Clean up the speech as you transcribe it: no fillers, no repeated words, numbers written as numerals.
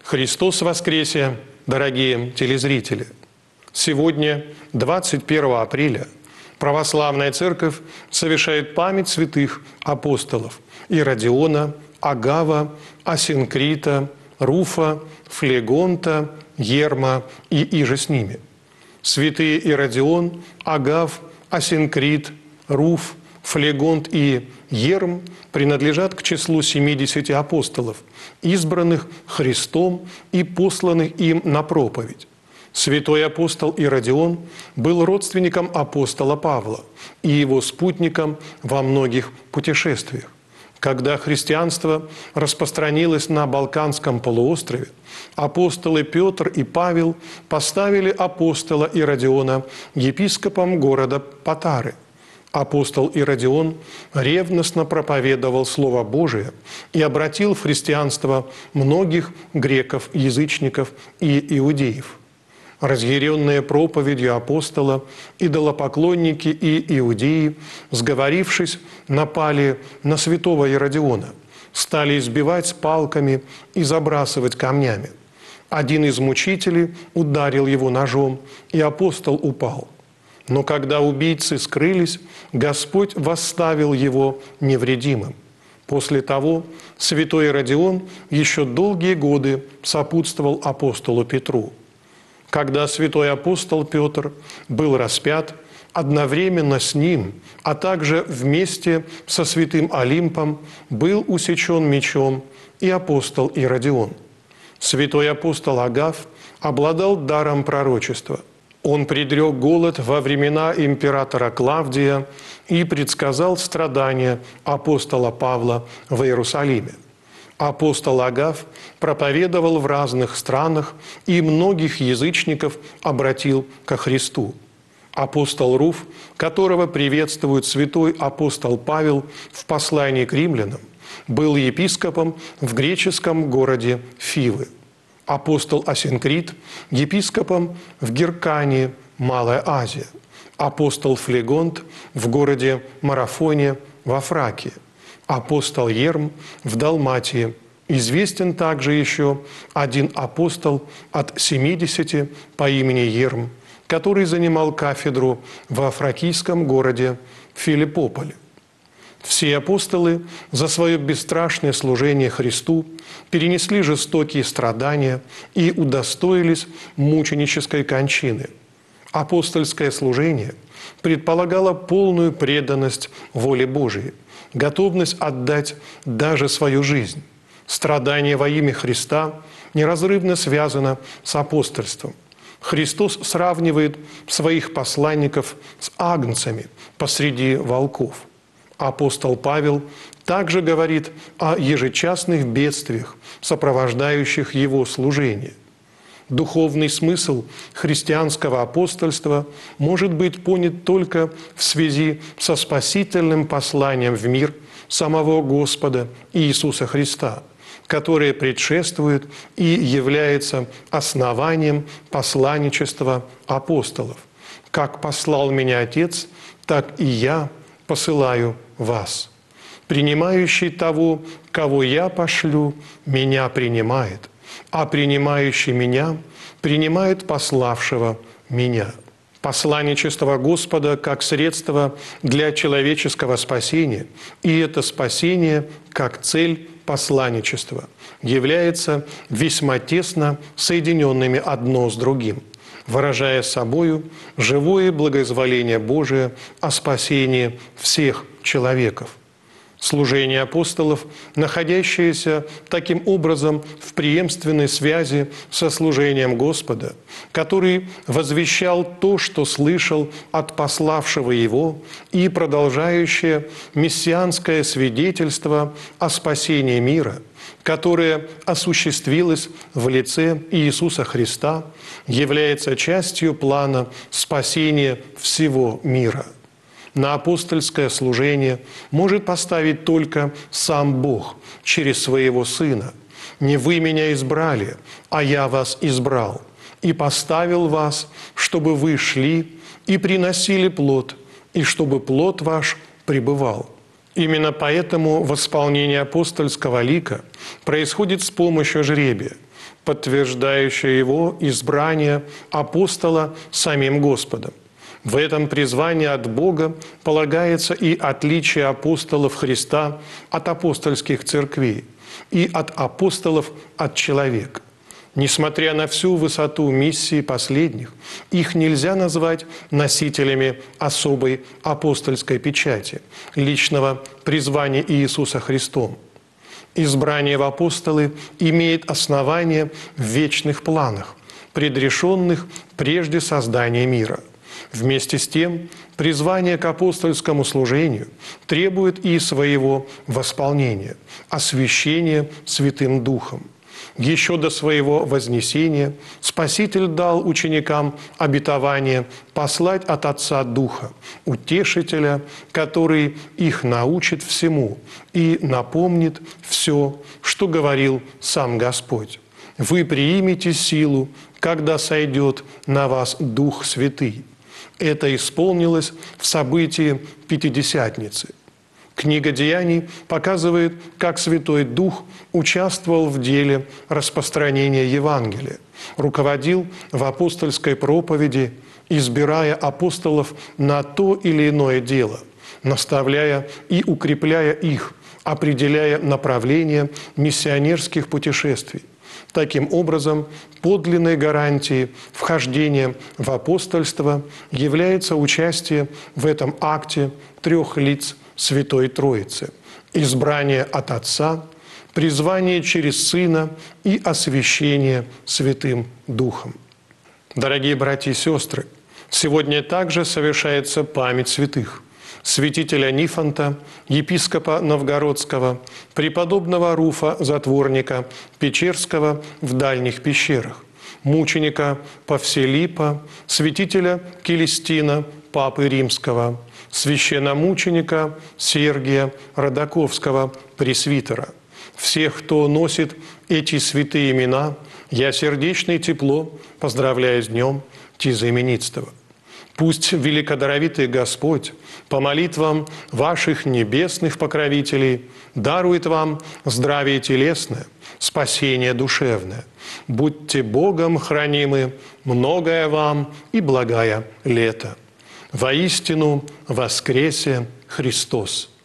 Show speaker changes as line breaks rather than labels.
Христос воскресе, дорогие телезрители! Сегодня, 21 апреля, Православная Церковь совершает память святых апостолов Иродиона, Агава, Асинкрита, Руфа, Флегонта, Ерма и иже с ними. Святые Иродион, Агав, Асинкрит, Руф, Флегонт и Ерм принадлежат к числу 70 апостолов, избранных Христом и посланных им на проповедь. Святой апостол Иродион был родственником апостола Павла и его спутником во многих путешествиях. Когда христианство распространилось на Балканском полуострове, апостолы Петр и Павел поставили апостола Иродиона епископом города Патары. Апостол Иродион ревностно проповедовал Слово Божие и обратил в христианство многих греков, язычников и иудеев. Разъяренные проповедью апостола, идолопоклонники и иудеи, сговорившись, напали на святого Иродиона, стали избивать палками и забрасывать камнями. Один из мучителей ударил его ножом, и апостол упал. Но когда убийцы скрылись, Господь восставил его невредимым. После того святой Иродион еще долгие годы сопутствовал апостолу Петру. Когда святой апостол Петр был распят, одновременно с ним, а также вместе со святым Олимпом был усечен мечом и апостол Иродион. Святой апостол Агав обладал даром пророчества. Он предрек голод во времена императора Клавдия и предсказал страдания апостола Павла в Иерусалиме. Апостол Агав проповедовал в разных странах и многих язычников обратил ко Христу. Апостол Руф, которого приветствует святой апостол Павел в послании к римлянам, был епископом в греческом городе Фивы. Апостол Асинкрит – епископом в Геркании, Малая Азия. Апостол Флегонт – в городе Марафоне, во Фракии. Апостол Ерм в Далматии. Известен также еще один апостол от 70 по имени Ерм, который занимал кафедру во фракийском городе Филиппополе. Все апостолы за свое бесстрашное служение Христу перенесли жестокие страдания и удостоились мученической кончины. Апостольское служение предполагало полную преданность воле Божией, готовность отдать даже свою жизнь. Страдание во имя Христа неразрывно связано с апостольством. Христос сравнивает своих посланников с агнцами посреди волков. Апостол Павел также говорит о ежечасных бедствиях, сопровождающих его служение. Духовный смысл христианского апостольства может быть понят только в связи со спасительным посланием в мир самого Господа Иисуса Христа, которое предшествует и является основанием посланничества апостолов. «Как послал меня Отец, так и я посылаю вас. Принимающий того, кого я пошлю, меня принимает, а принимающий меня принимает пославшего меня». Посланничество Господа как средство для человеческого спасения, и это спасение как цель посланничества, является весьма тесно соединенными одно с другим, выражая собою живое благоизволение Божие о спасении всех человеков. Служение апостолов, находящееся таким образом в преемственной связи со служением Господа, который возвещал то, что слышал от пославшего его, и продолжающее мессианское свидетельство о спасении мира, которое осуществилось в лице Иисуса Христа, является частью плана спасения всего мира. На апостольское служение может поставить только сам Бог через Своего Сына. «Не вы меня избрали, а я вас избрал, и поставил вас, чтобы вы шли и приносили плод, и чтобы плод ваш пребывал». Именно поэтому восполнение апостольского лика происходит с помощью жребия. подтверждающее его избрание апостола самим Господом. В этом призвании от Бога полагается и отличие апостолов Христа от апостольских церквей и от апостолов от человека. Несмотря на всю высоту миссии последних, их нельзя назвать носителями особой апостольской печати, личного призвания Иисуса Христом. Избрание в апостолы имеет основание в вечных планах, предрешенных прежде создания мира. Вместе с тем, призвание к апостольскому служению требует и своего восполнения, освящения Святым Духом. Еще до своего вознесения Спаситель дал ученикам обетование послать от Отца Духа, Утешителя, который их научит всему и напомнит все, что говорил сам Господь. Вы примете силу, когда сойдет на вас Дух Святый. Это исполнилось в событии Пятидесятницы. Книга Деяний показывает, как Святой Дух участвовал в деле распространения Евангелия, руководил в апостольской проповеди, избирая апостолов на то или иное дело, наставляя и укрепляя их, определяя направление миссионерских путешествий. Таким образом, подлинной гарантией вхождения в апостольство является участие в этом акте трех лиц Святой Троицы: избрание от Отца, призвание через Сына и освящение Святым Духом. Дорогие братья и сестры, сегодня также совершается память святых: святителя Нифонта, епископа Новгородского, преподобного Руфа, затворника Печерского в дальних пещерах, мученика Павселипа, святителя Келестина, папы Римского, священномученика Сергия Родаковского, пресвитера. Всех, кто носит эти святые имена, я сердечно и тепло поздравляю с днем тезаименитства. Пусть великодоровитый Господь по молитвам ваших небесных покровителей дарует вам здравие телесное, спасение душевное. Будьте Богом хранимы, многое вам и благая лето. Воистину воскресе Христос!